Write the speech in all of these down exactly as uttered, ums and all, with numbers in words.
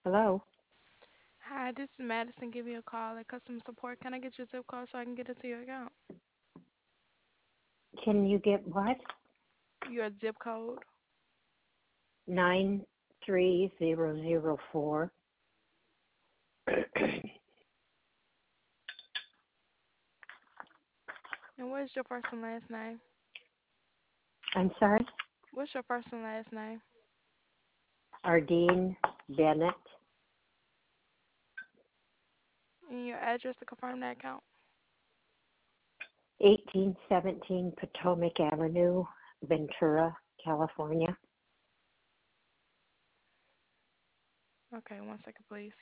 Hello. Hi, this is Madison giving you a call at customer support. Can I get your zip code so I can get into your account? Can you get what? Your zip code. Nine three zero zero four. And what is your first and last name? I'm sorry. What's your first and last name? Ardeen Bennett, And your address to confirm that account? eighteen seventeen Potomac Avenue, Ventura, California. Okay, one second, please.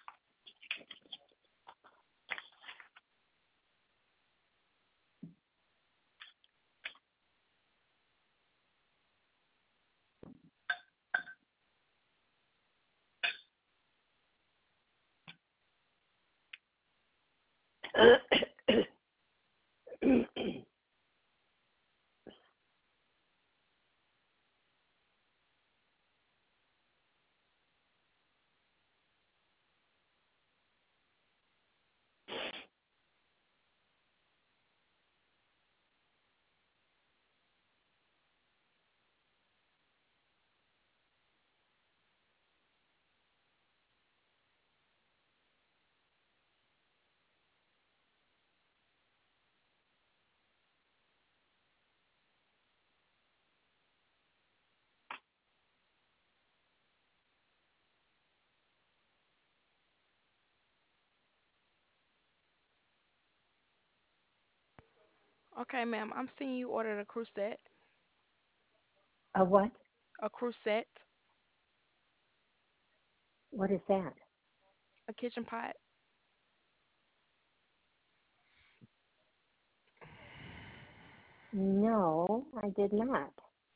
Okay, ma'am, I'm seeing you ordered a crusette. A what? A crusette, What is that? a kitchen pot. No, I did not.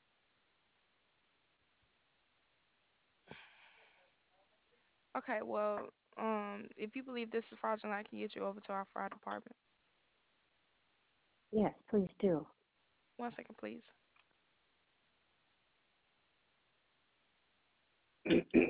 Okay, well, um, if you believe this is fraudulent, I can get you over to our fraud department. Yes, please do. One second, please.